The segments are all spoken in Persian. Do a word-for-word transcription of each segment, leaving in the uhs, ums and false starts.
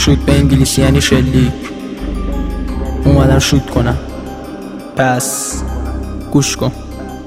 شوت به انگلیسی یعنی شلیک. اومدم شوت کنم، پس گوش کن.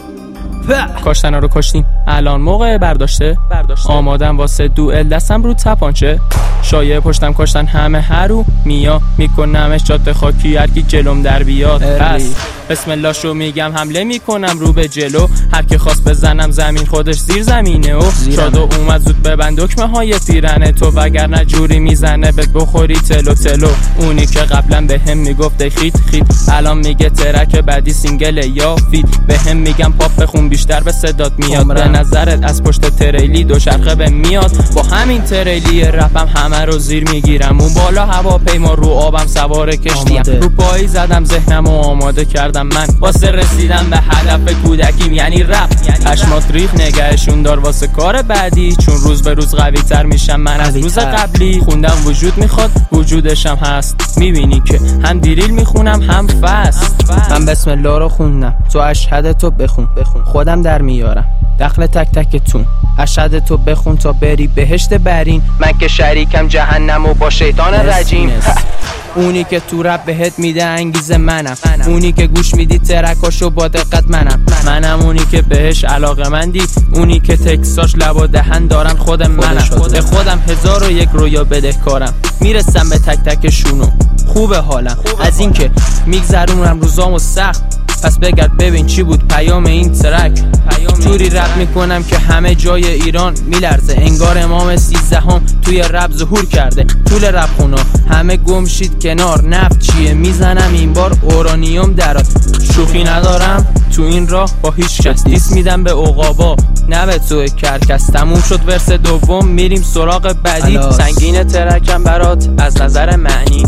کاشتنا رو کاشتیم، الان موقع برداشته, برداشته. آمادم واسه دوئل، دستم رو تپانچه. شایعه پشتم کاشتن همه هر رو میا میکنمش جاده خاکی، هر کی جلوم در بیاد. پس بسم الله شو میگم، حمله میکنم رو به جلو. هر کی خواست بزنم زمین خودش زیر زمینه. و شادو اومد زود ببند دکمه های پیرنه تو، وگرنه جوری میزنه بهت بخوری تلو تلو. اونی که قبلا به هم میگفته خیت خیت، الان میگه ترک بعدی سینگل یا فیت. به هم میگم پاپ بخون بیشتر به صدات میاد. به نظرت از پشت تریلی دو شرخه به میاد؟ با همین تریلی رپم همه رو زیر میگیرم. اون بالا هواپیما رو آبم سوار کشتیم. رو پایی زدم ذهنم و آماده کردم من واسه رسیدن به هدف کودکیم یعنی رپ. پشمات ریخ نگهشون دار واسه کار بعدی، چون روز به روز قوی تر میشم من از روز قبلی. خوندم وجود میخواد وجودشم هست، میبینی که هم دیریل میخونم هم فست. من بسم الله رو خوندم، تو اشهد تو بخون بخون خودم در میارم دخل تک تکتون. اشهد تو بخون تا بری بهشت برین، من که شریکم جهنم و با شیطان رجیم. اونی که تو رپ بهت میده انگیزه منم، اونی که گوش میدی ترکاشو با دقت منم. منم اونی که بهش علاقه مندی، اونی که تکساش لب و دهن دارن خود منم. به خودم هزار و یک رویا بدهکارم، میرسم به تک تکشونو خوبه حالم از این که میگذرونم روزامو سخت. پس بگرد ببین چی بود پیام این ترک. جوری رپ میکنم که همه جای ایران میلرزه، انگار امام سیزدهم توی رپ ظهور کرده. طول رپ خونا همه گم شید کنار، نفت چیه میزنم این بار اورانیوم درات. شوخی ندارم تو این راه با هیچ کس، دیس میدم به عقابا نه به تو کرکس. تموم شد ورس دوم میریم سراغ بعدی. سنگین ترکم برات از نظر معنی،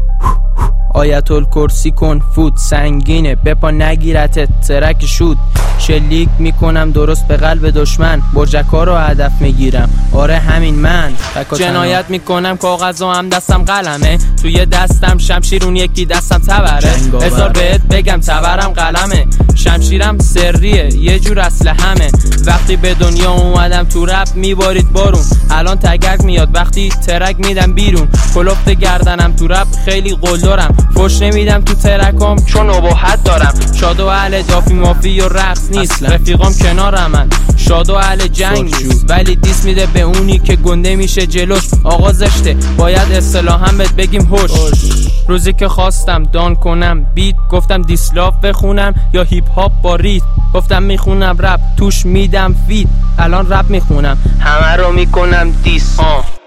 آیت الکرسی کن فوت سنگینه بپا نگیرت ترک شود. شلیک میکنم درست به قلب دشمن، برجکا رو هدف میگیرم آره همین من. جنایت میکنم کاغذا هم دستم قلمه، توی دستم شمشیر اون یکی دستم تبره. بذار بهت بگم تبرم قلمه، شمشیرم سریه یه جور اسلحه‌مه. وقتی به دنیا اومدم تو رپ میبارید بارون، الان تگرگ میاد وقتی ترک میدم بیرون. کلفت گردنم تو رپ خیلی قلدرم، فوش نمیدم تو ترکام چون اباحت دارم. شاد و اهل دافی مافی و رقص نیست، رفیقام کنارم من شاد و اهل جنگ نیست. ولی دیس میده به اونی که گنده میشه جلوش. آقا زشته باید اصطلاحاً بهت بگیم هوش. روزی که خواستم دان کنم بیت، گفتم دیسلاف بخونم یا هیپ هاپ با ریت. گفتم میخونم رپ توش میدم فیت، الان رپ میخونم همه رو میکنم دیس. آه